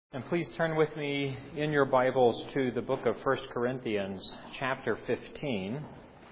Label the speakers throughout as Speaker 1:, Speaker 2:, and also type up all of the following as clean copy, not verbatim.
Speaker 1: And please turn with me in your Bibles to the book of 1 Corinthians, chapter 15.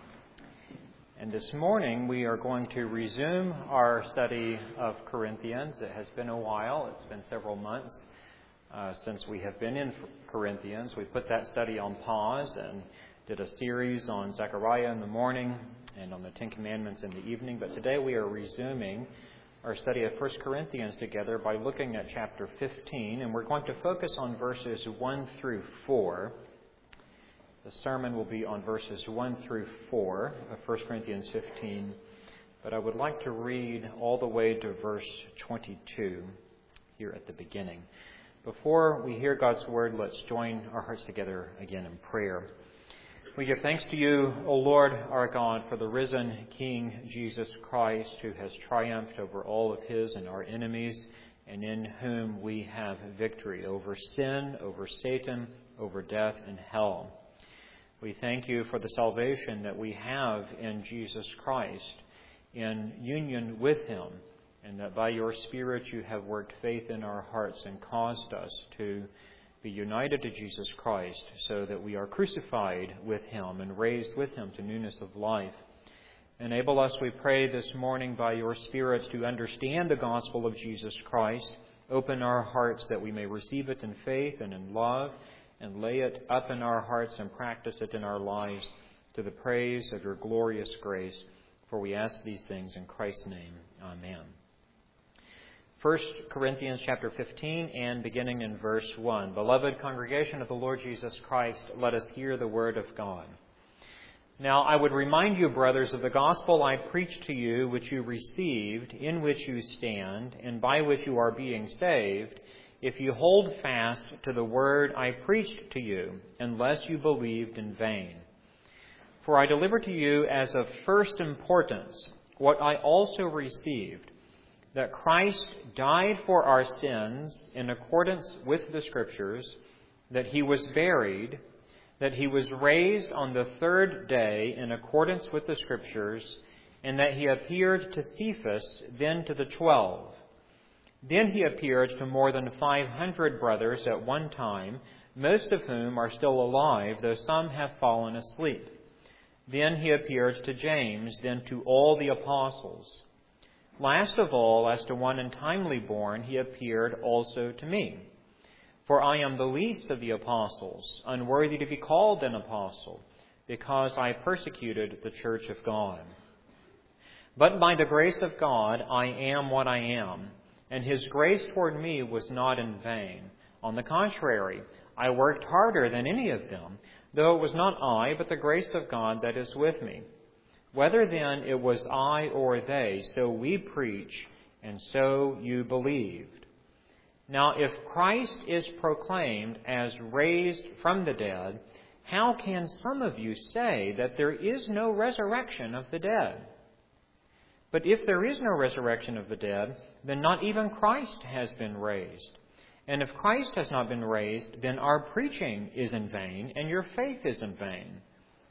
Speaker 1: And this morning we are going to resume our study of Corinthians. It has been a while. It's been several months since we have been in Corinthians. We put that study on pause and did a series on Zechariah in the morning and on the Ten Commandments in the evening. But today we are resuming our study of 1 Corinthians together by looking at chapter 15, and we're going to focus on verses 1 through 4. The sermon will be on verses 1 through 4 of 1 Corinthians 15, but I would like to read all the way to verse 22 here at the beginning. Before we hear God's word, let's join our hearts together again in prayer. We give thanks to you, O Lord, our God, for the risen King Jesus Christ, who has triumphed over all of his and our enemies, and in whom we have victory over sin, over Satan, over death and hell. We thank you for the salvation that we have in Jesus Christ, in union with him, and that by your Spirit you have worked faith in our hearts and caused us to be united to Jesus Christ, so that we are crucified with him and raised with him to newness of life. Enable us, we pray, this morning by your Spirit to understand the gospel of Jesus Christ. Open our hearts that we may receive it in faith and in love, and lay it up in our hearts and practice it in our lives to the praise of your glorious grace. For we ask these things in Christ's name. Amen. 1 Corinthians chapter 15 and beginning in verse 1. Beloved congregation of the Lord Jesus Christ, let us hear the word of God. Now I would remind you, brothers, of the gospel I preached to you, which you received, in which you stand, and by which you are being saved, if you hold fast to the word I preached to you, unless you believed in vain. For I delivered to you as of first importance what I also received, that Christ died for our sins in accordance with the Scriptures, that he was buried, that he was raised on the third day in accordance with the Scriptures, and that he appeared to Cephas, then to the 12. Then he appeared to more than 500 brothers at one time, most of whom are still alive, though some have fallen asleep. Then he appeared to James, then to all the apostles. Last of all, as to one untimely born, he appeared also to me. For I am the least of the apostles, unworthy to be called an apostle, because I persecuted the church of God. But by the grace of God, I am what I am, and his grace toward me was not in vain. On the contrary, I worked harder than any of them, though it was not I, but the grace of God that is with me. Whether then it was I or they, so we preach, and so you believed. Now, if Christ is proclaimed as raised from the dead, how can some of you say that there is no resurrection of the dead? But if there is no resurrection of the dead, then not even Christ has been raised. And if Christ has not been raised, then our preaching is in vain, and your faith is in vain.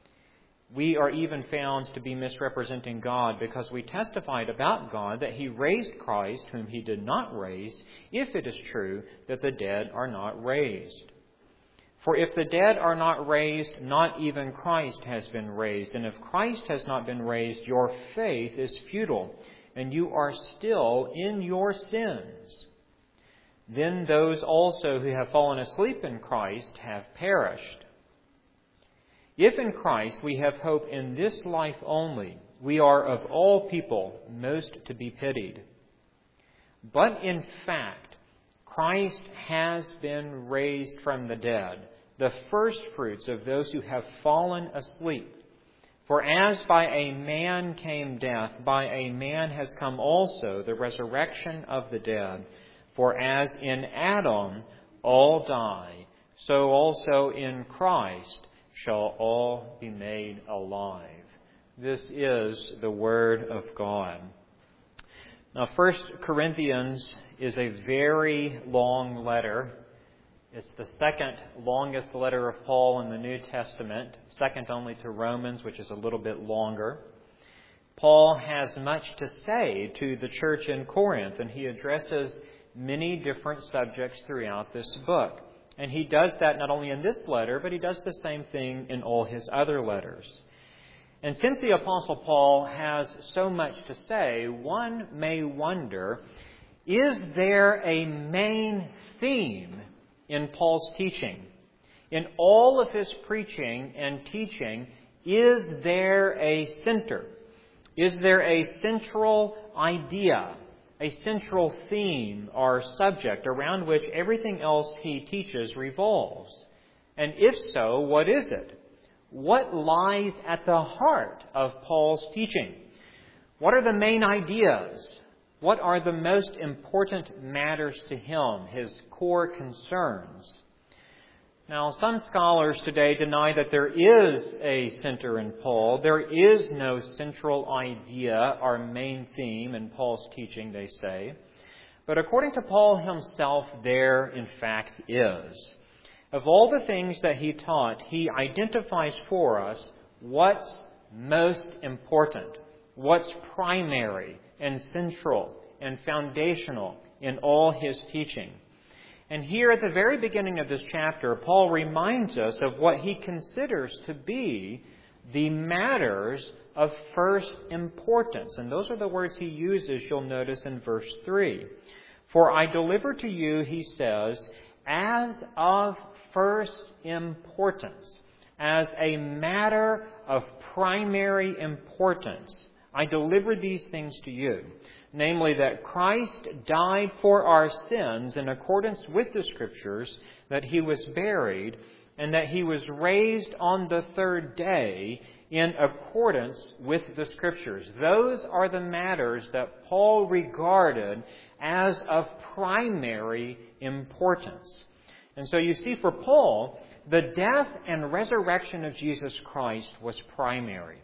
Speaker 1: We are even found to be misrepresenting God, because we testified about God that he raised Christ, whom he did not raise, if it is true that the dead are not raised. For if the dead are not raised, not even Christ has been raised. And if Christ has not been raised, your faith is futile, and you are still in your sins. Then those also who have fallen asleep in Christ have perished. If in Christ we have hope in this life only, we are of all people most to be pitied. But in fact, Christ has been raised from the dead, the first fruits of those who have fallen asleep. For as by a man came death, by a man has come also the resurrection of the dead. For as in Adam all die, so also in Christ shall all be made alive. This is the Word of God. Now, 1 Corinthians is a very long letter. It's the second longest letter of Paul in the New Testament, second only to Romans, which is a little bit longer. Paul has much to say to the church in Corinth, and he addresses many different subjects throughout this book. And he does that not only in this letter, but he does the same thing in all his other letters. And since the Apostle Paul has so much to say, one may wonder, is there a main theme in Paul's teaching? In all of his preaching and teaching, is there a center? Is there a central idea, a central theme or subject around which everything else he teaches revolves? And if so, what is it? What lies at the heart of Paul's teaching? What are the main ideas? What are the most important matters to him, his core concerns? Now, some scholars today deny that there is a center in Paul. There is no central idea or main theme in Paul's teaching, they say. But according to Paul himself, there in fact is. Of all the things that he taught, he identifies for us what's most important, what's primary and central and foundational in all his teaching. And here at the very beginning of this chapter, Paul reminds us of what he considers to be the matters of first importance. And those are the words he uses, you'll notice in verse 3. For I deliver to you, he says, as of first importance, as a matter of primary importance, I deliver these things to you. Namely, that Christ died for our sins in accordance with the Scriptures, that he was buried, and that he was raised on the third day in accordance with the Scriptures. Those are the matters that Paul regarded as of primary importance. And so you see, for Paul, the death and resurrection of Jesus Christ was primary.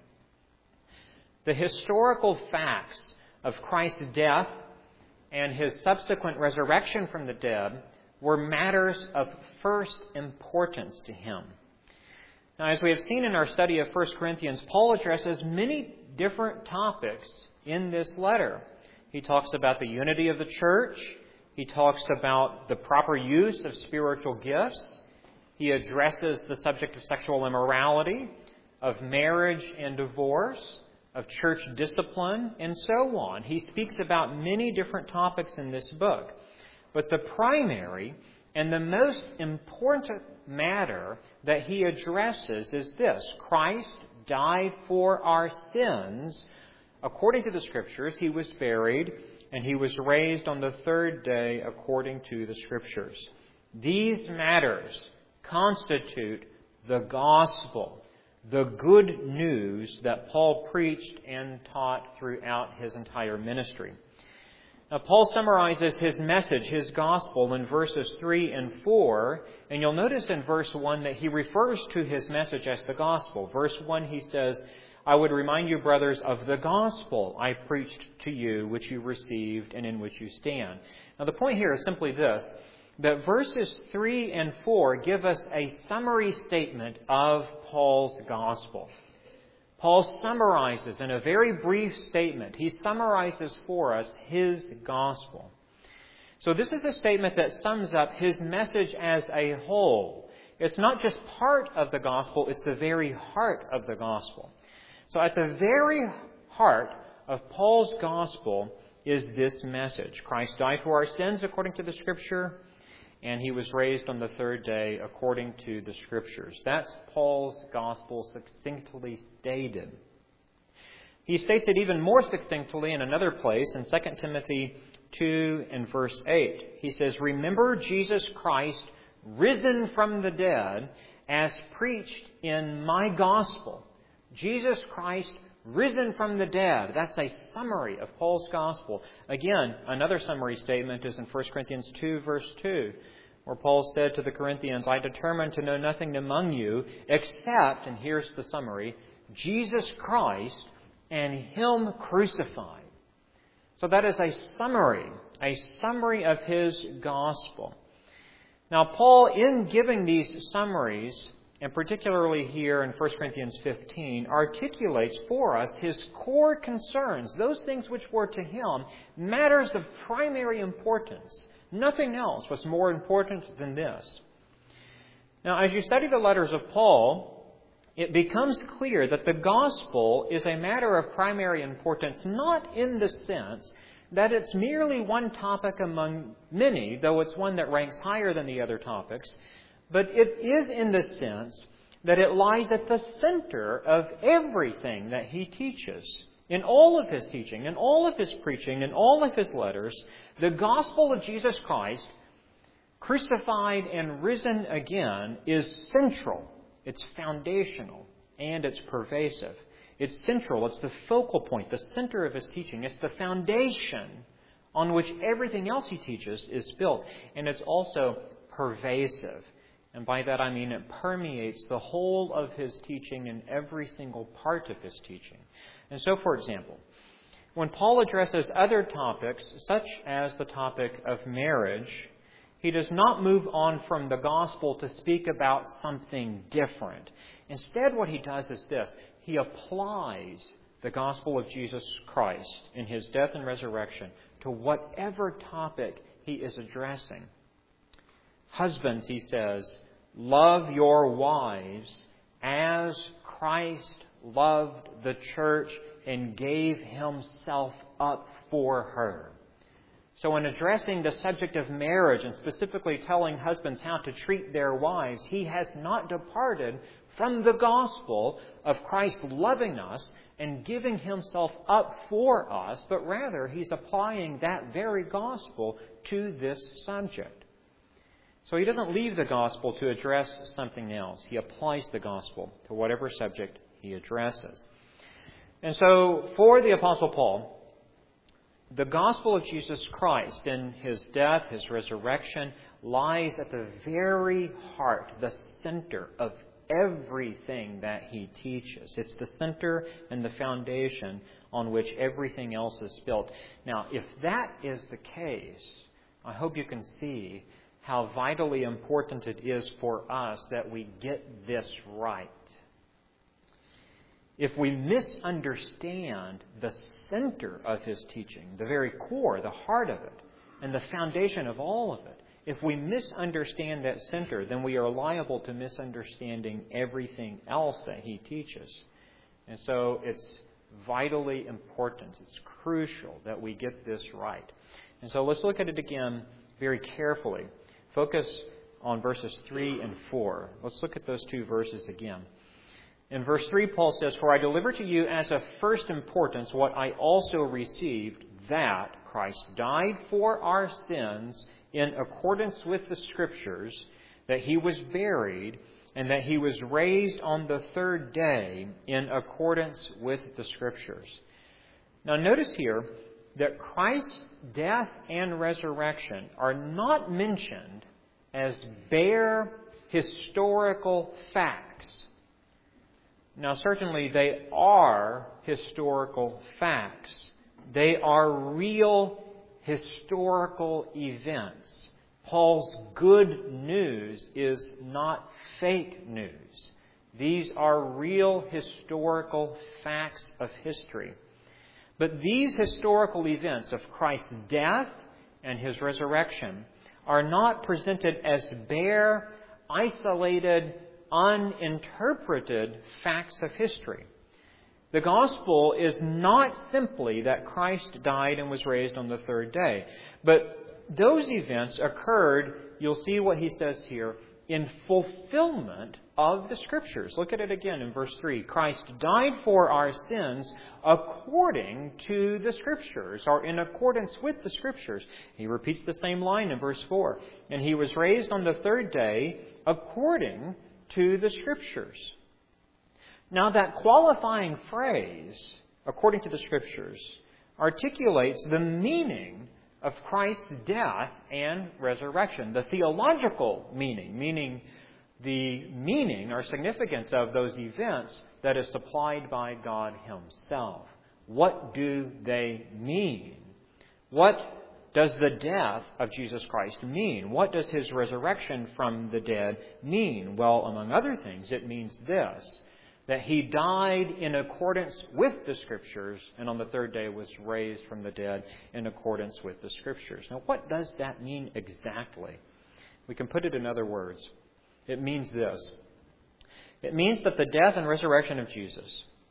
Speaker 1: The historical facts of Christ's death and his subsequent resurrection from the dead were matters of first importance to him. Now, as we have seen in our study of 1 Corinthians, Paul addresses many different topics in this letter. He talks about the unity of the church. He talks about the proper use of spiritual gifts. He addresses the subject of sexual immorality, of marriage and divorce, of church discipline, and so on. He speaks about many different topics in this book. But the primary and the most important matter that he addresses is this: Christ died for our sins. According to the Scriptures, he was buried, and he was raised on the third day according to the Scriptures. These matters constitute the gospel, the good news that Paul preached and taught throughout his entire ministry. Now, Paul summarizes his message, his gospel, in verses 3 and 4. And you'll notice in verse 1 that he refers to his message as the gospel. Verse 1, he says, I would remind you, brothers, of the gospel I preached to you, which you received and in which you stand. Now, the point here is simply this, that verses 3 and 4 give us a summary statement of Paul's gospel. Paul summarizes in a very brief statement. He summarizes for us his gospel. So this is a statement that sums up his message as a whole. It's not just part of the gospel, it's the very heart of the gospel. So at the very heart of Paul's gospel is this message. Christ died for our sins according to the Scripture, and he was raised on the third day according to the Scriptures. That's Paul's gospel succinctly stated. He states it even more succinctly in another place in 2 Timothy 2 and verse 8. He says, Remember Jesus Christ risen from the dead as preached in my gospel. Jesus Christ risen from the dead. That's a summary of Paul's gospel. Again, another summary statement is in 1 Corinthians 2, verse 2, where Paul said to the Corinthians, I determined to know nothing among you except, and here's the summary, Jesus Christ and Him crucified. So that is a summary of his gospel. Now, Paul, in giving these summaries, and particularly here in 1 Corinthians 15, articulates for us his core concerns, those things which were to him matters of primary importance, Nothing else was more important than this. Now, as you study the letters of Paul, it becomes clear that the gospel is a matter of primary importance, not in the sense that it's merely one topic among many, though it's one that ranks higher than the other topics, but it is in the sense that it lies at the center of everything that he teaches. In all of his teaching, in all of his preaching, in all of his letters, the gospel of Jesus Christ, crucified and risen again, is central. It's foundational, and it's pervasive. It's central. It's the focal point, the center of his teaching. It's the foundation on which everything else he teaches is built. And it's also pervasive. And by that I mean it permeates the whole of his teaching in every single part of his teaching. And so, for example, when Paul addresses other topics, such as the topic of marriage, he does not move on from the gospel to speak about something different. Instead, what he does is this. He applies the gospel of Jesus Christ in his death and resurrection to whatever topic he is addressing. Husbands, he says, love your wives as Christ loved the church and gave himself up for her. So in addressing the subject of marriage and specifically telling husbands how to treat their wives, he has not departed from the gospel of Christ loving us and giving himself up for us, but rather he's applying that very gospel to this subject. So he doesn't leave the gospel to address something else. He applies the gospel to whatever subject he addresses. And so for the Apostle Paul, the gospel of Jesus Christ in his death, his resurrection, lies at the very heart, the center of everything that he teaches. It's the center and the foundation on which everything else is built. Now, if that is the case, I hope you can see how vitally important it is for us that we get this right. If we misunderstand the center of his teaching, the very core, the heart of it, and the foundation of all of it, if we misunderstand that center, then we are liable to misunderstanding everything else that he teaches. And so it's vitally important, it's crucial that we get this right. And so let's look at it again very carefully. Focus on verses 3 and 4. Let's look at those two verses again. In verse 3, Paul says, "For I deliver to you as of first importance what I also received, that Christ died for our sins in accordance with the Scriptures, that he was buried, and that he was raised on the third day in accordance with the Scriptures." Now notice here that Christ's death and resurrection are not mentioned as bare historical facts. Now, certainly they are historical facts. They are real historical events. Paul's good news is not fake news. These are real historical facts of history. But these historical events of Christ's death and his resurrection are not presented as bare, isolated, uninterpreted facts of history. The gospel is not simply that Christ died and was raised on the third day. But those events occurred, you'll see what he says here, in fulfillment of the Scriptures. Look at it again in verse 3. Christ died for our sins according to the Scriptures, or in accordance with the Scriptures. He repeats the same line in verse 4. And he was raised on the third day according to the Scriptures. Now that qualifying phrase, according to the Scriptures, articulates the meaning of Christ's death and resurrection. The theological meaning the meaning or significance of those events that is supplied by God himself. What do they mean? What does the death of Jesus Christ mean? What does his resurrection from the dead mean? Well, among other things, it means this, that He died in accordance with the Scriptures, and on the third day was raised from the dead in accordance with the Scriptures. Now, what does that mean exactly? We can put it in other words. It means this. It means that the death and resurrection of Jesus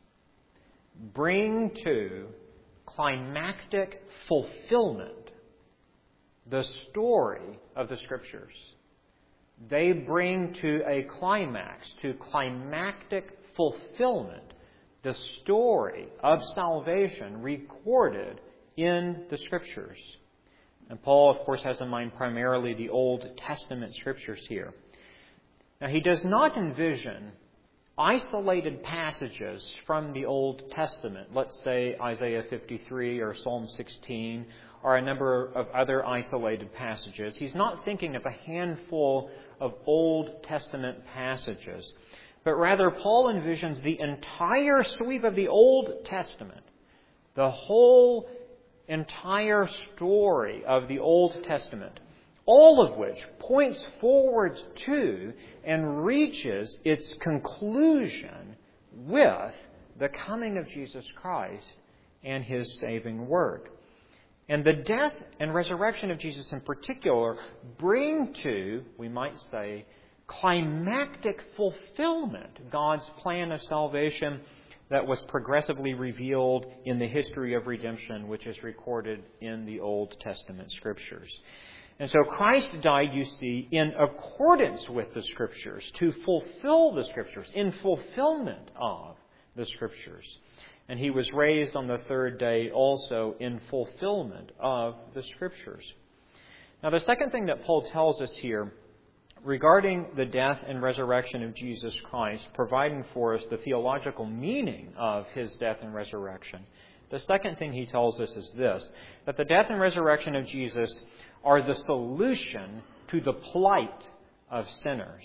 Speaker 1: bring to climactic fulfillment the story of the Scriptures. They bring to a climax, to climactic fulfillment, the story of salvation recorded in the Scriptures. And Paul, of course, has in mind primarily the Old Testament Scriptures here. Now, he does not envision isolated passages from the Old Testament, let's say Isaiah 53 or Psalm 16, or a number of other isolated passages. He's not thinking of a handful of Old Testament passages, but rather Paul envisions the entire sweep of the Old Testament, the whole entire story of the Old Testament, all of which points forward to and reaches its conclusion with the coming of Jesus Christ and His saving work. And the death and resurrection of Jesus in particular bring to, we might say, climactic fulfillment God's plan of salvation that was progressively revealed in the history of redemption, which is recorded in the Old Testament Scriptures. And so Christ died, you see, in accordance with the Scriptures, to fulfill the Scriptures, in fulfillment of the Scriptures. And He was raised on the third day also in fulfillment of the Scriptures. Now, the second thing that Paul tells us here regarding the death and resurrection of Jesus Christ, providing for us the theological meaning of His death and resurrection, the second thing he tells us is this, that the death and resurrection of Jesus are the solution to the plight of sinners.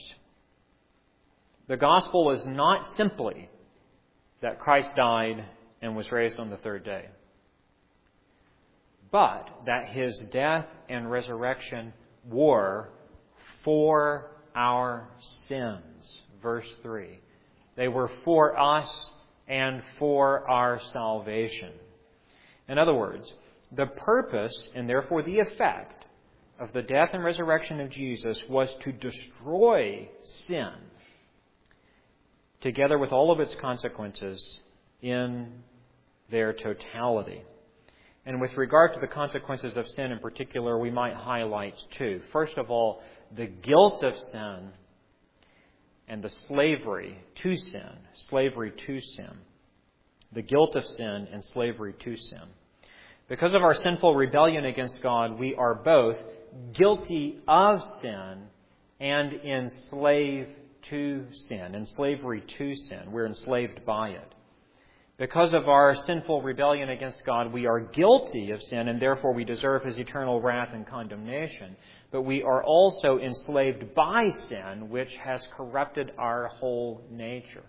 Speaker 1: The gospel is not simply that Christ died and was raised on the third day, but that His death and resurrection were for our sins. Verse 3. They were for us and for our salvation. In other words, the purpose and therefore the effect of the death and resurrection of Jesus was to destroy sin, together with all of its consequences in their totality. And with regard to the consequences of sin in particular, we might highlight two. First of all, the guilt of sin and the slavery to sin. Slavery to sin. The guilt of sin and slavery to sin. Because of our sinful rebellion against God, we are both guilty of sin and enslaved to sin, in slavery to sin. We're enslaved by it. Because of our sinful rebellion against God, we are guilty of sin, and therefore we deserve His eternal wrath and condemnation. But we are also enslaved by sin, which has corrupted our whole nature.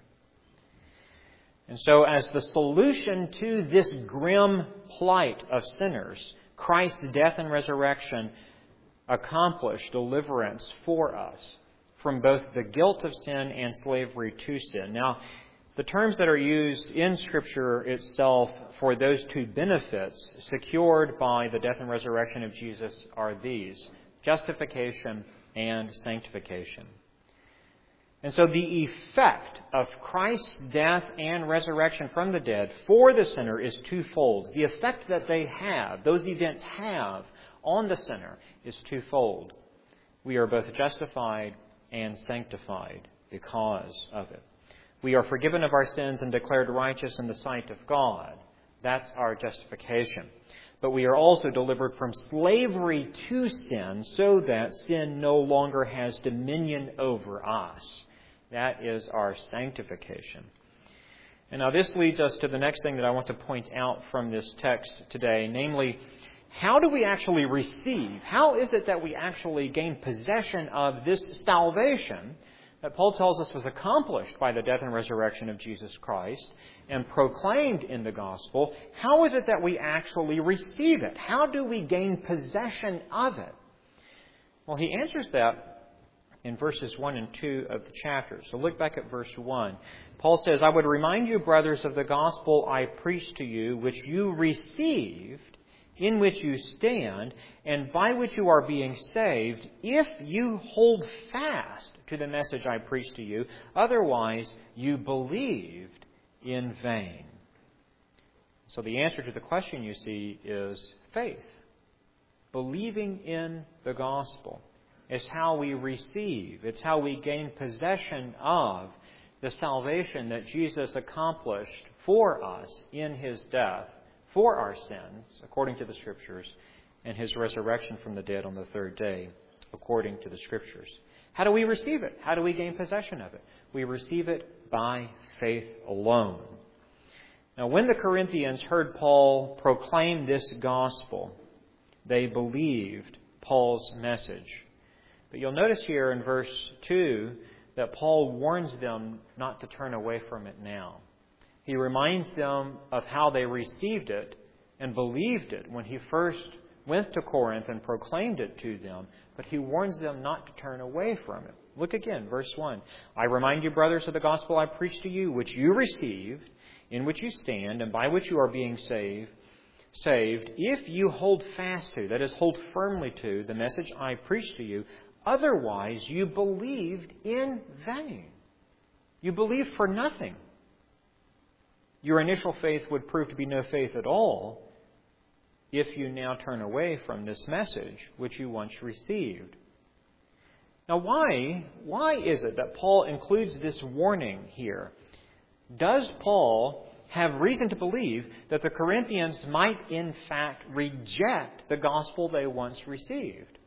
Speaker 1: And so as the solution to this grim plight of sinners, Christ's death and resurrection accomplished deliverance for us from both the guilt of sin and slavery to sin. Now, the terms that are used in Scripture itself for those two benefits secured by the death and resurrection of Jesus are these: justification and sanctification. And so the effect of Christ's death and resurrection from the dead for the sinner is twofold. The effect that they have, those events have on the sinner, is twofold. We are both justified and sanctified because of it. We are forgiven of our sins and declared righteous in the sight of God. That's our justification. But we are also delivered from slavery to sin so that sin no longer has dominion over us. That is our sanctification. And now this leads us to the next thing that I want to point out from this text today, namely, how do we actually receive? How is it that we actually gain possession of this salvation that Paul tells us was accomplished by the death and resurrection of Jesus Christ and proclaimed in the gospel? How is it that we actually receive it? How do we gain possession of it? Well, he answers that in verses 1 and 2 of the chapter. So look back at verse 1. Paul says, I would remind you, brothers, of the gospel I preached to you, which you received, in which you stand, and by which you are being saved, if you hold fast to the message I preached to you. Otherwise, you believed in vain. So the answer to the question, you see, is faith. Believing in the gospel is how we receive. It's how we gain possession of the salvation that Jesus accomplished for us in His death for our sins, according to the Scriptures, and His resurrection from the dead on the third day, according to the Scriptures. How do we receive it? How do we gain possession of it? We receive it by faith alone. Now, when the Corinthians heard Paul proclaim this gospel, they believed Paul's message. But you'll notice here in verse 2 that Paul warns them not to turn away from it now. He reminds them of how they received it and believed it when he first went to Corinth and proclaimed it to them. But he warns them not to turn away from it. Look again, verse 1. I remind you, brothers, of the gospel I preached to you, which you received, in which you stand, and by which you are being saved, if you hold fast to, that is, hold firmly to, the message I preached to you. Otherwise, you believed in vain. You believed for nothing. Your initial faith would prove to be no faith at all if you now turn away from this message which you once received. Now, why is it that Paul includes this warning here? Does Paul have reason to believe that the Corinthians might in fact reject the gospel they once received?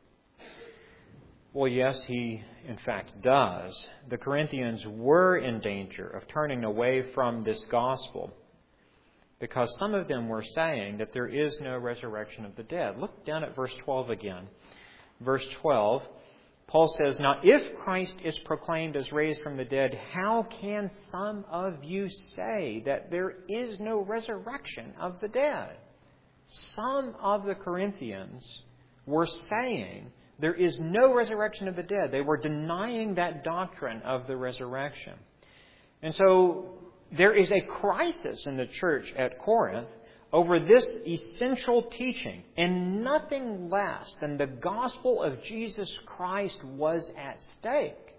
Speaker 1: Well, yes, he in fact does. The Corinthians were in danger of turning away from this gospel because some of them were saying that there is no resurrection of the dead. Look down at verse 12 again. Verse 12, Paul says, Now if Christ is proclaimed as raised from the dead, how can some of you say that there is no resurrection of the dead? Some of the Corinthians were saying there is no resurrection of the dead. They were denying that doctrine of the resurrection. And so there is a crisis in the church at Corinth over this essential teaching, and nothing less than the gospel of Jesus Christ was at stake.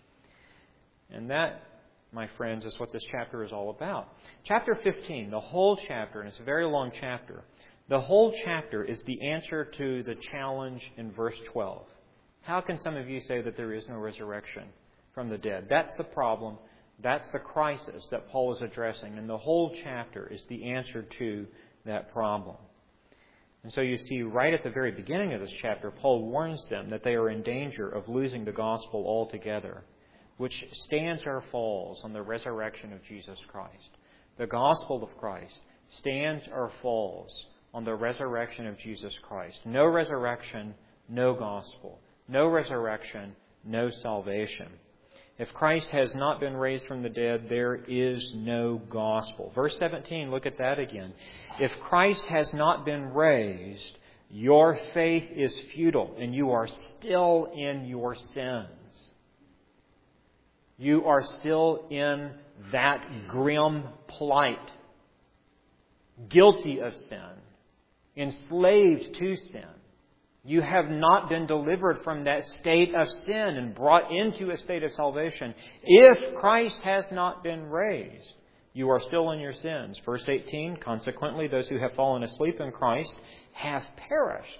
Speaker 1: And that, my friends, is what this chapter is all about. Chapter 15, the whole chapter, and it's a very long chapter, the whole chapter is the answer to the challenge in verse 12. How can some of you say that there is no resurrection from the dead? That's the problem. That's the crisis that Paul is addressing. And the whole chapter is the answer to that problem. And so you see, right at the very beginning of this chapter, Paul warns them that they are in danger of losing the gospel altogether, which stands or falls on the resurrection of Jesus Christ. The gospel of Christ stands or falls on the resurrection of Jesus Christ. No resurrection, no gospel. No resurrection, no salvation. If Christ has not been raised from the dead, there is no gospel. Verse 17, look at that again. If Christ has not been raised, your faith is futile and you are still in your sins. You are still in that grim plight, guilty of sin, enslaved to sin. You have not been delivered from that state of sin and brought into a state of salvation. If Christ has not been raised, you are still in your sins. Verse 18, consequently, those who have fallen asleep in Christ have perished.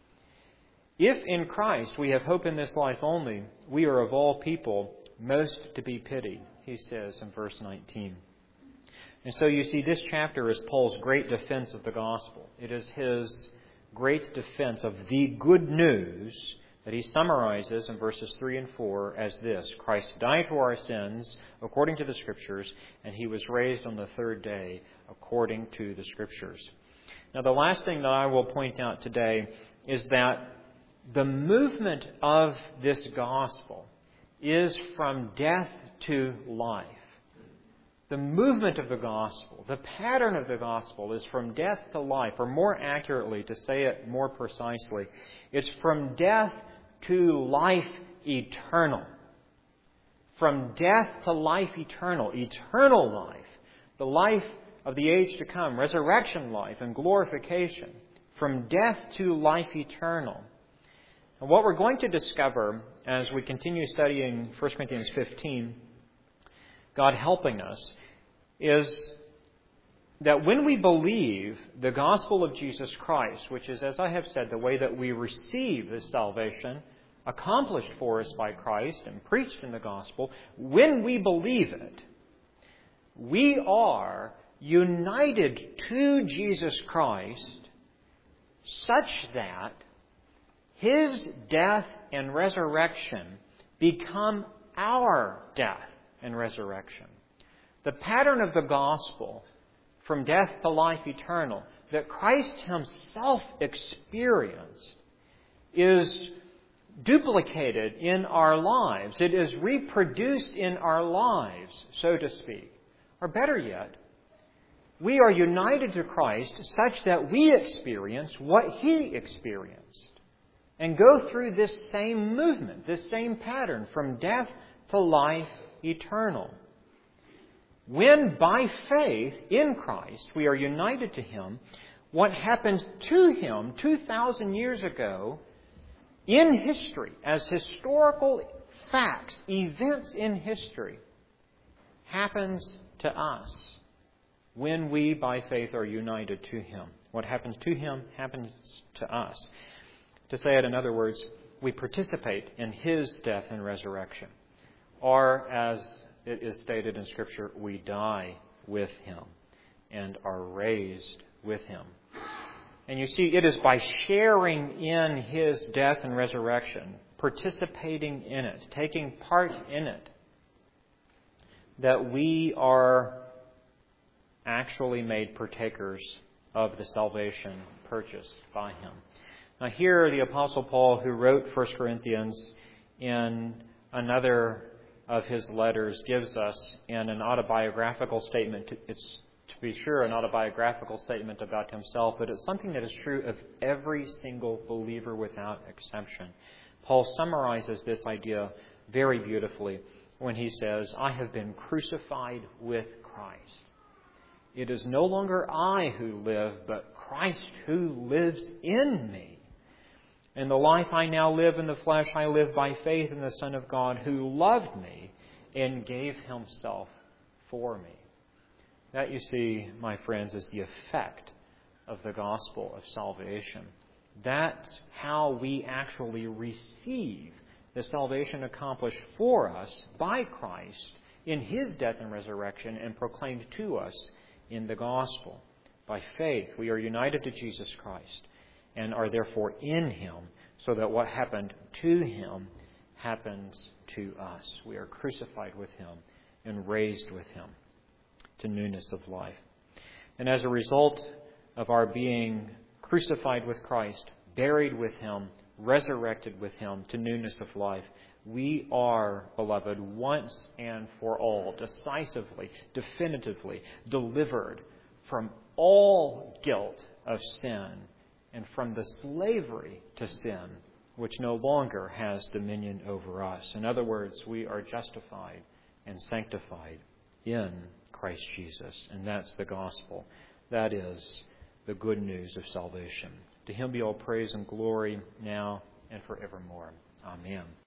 Speaker 1: If in Christ we have hope in this life only, we are of all people most to be pitied, he says in verse 19. And so you see, this chapter is Paul's great defense of the gospel. It is his great defense of the good news that he summarizes in verses 3 and 4 as this: Christ died for our sins according to the Scriptures, and he was raised on the third day according to the Scriptures. Now, the last thing that I will point out today is that the movement of this gospel is from death to life. The movement of the gospel, the pattern of the gospel is from death to life, or more accurately, to say it more precisely, it's from death to life eternal. From death to life eternal. Eternal life. The life of the age to come. Resurrection life and glorification. From death to life eternal. And what we're going to discover as we continue studying 1 Corinthians 15, God helping us, is that when we believe the gospel of Jesus Christ, which is, as I have said, the way that we receive this salvation accomplished for us by Christ and preached in the gospel, when we believe it, we are united to Jesus Christ such that His death and resurrection become our death and resurrection. The pattern of the gospel, from death to life eternal, that Christ Himself experienced, is duplicated in our lives. It is reproduced in our lives, so to speak. Or better yet, we are united to Christ such that we experience what He experienced and go through this same movement, this same pattern, from death to life eternal. When by faith in Christ we are united to Him, what happened to Him 2,000 years ago in history, as historical facts, events in history, happens to us when we by faith are united to Him. What happens to Him happens to us. To say it in other words, we participate in His death and resurrection. Or, as it is stated in Scripture, we die with Him and are raised with Him. And you see, it is by sharing in His death and resurrection, participating in it, taking part in it, that we are actually made partakers of the salvation purchased by Him. Now here, the Apostle Paul, who wrote 1 Corinthians in another of his letters, gives us in an autobiographical statement. It's, to be sure, an autobiographical statement about himself, but it's something that is true of every single believer without exception. Paul summarizes this idea very beautifully when he says, I have been crucified with Christ. It is no longer I who live, but Christ who lives in me. And the life I now live in the flesh, I live by faith in the Son of God who loved me and gave Himself for me. That, you see, my friends, is the effect of the gospel of salvation. That's how we actually receive the salvation accomplished for us by Christ in His death and resurrection and proclaimed to us in the gospel. By faith, we are united to Jesus Christ and are therefore in Him, so that what happened to Him happens to us. We are crucified with Him and raised with Him to newness of life. And as a result of our being crucified with Christ, buried with Him, resurrected with Him to newness of life, we are, beloved, once and for all, decisively, definitively delivered from all guilt of sin and from the slavery to sin, which no longer has dominion over us. In other words, we are justified and sanctified in Christ Jesus. And that's the gospel. That is the good news of salvation. To Him be all praise and glory now and forevermore. Amen.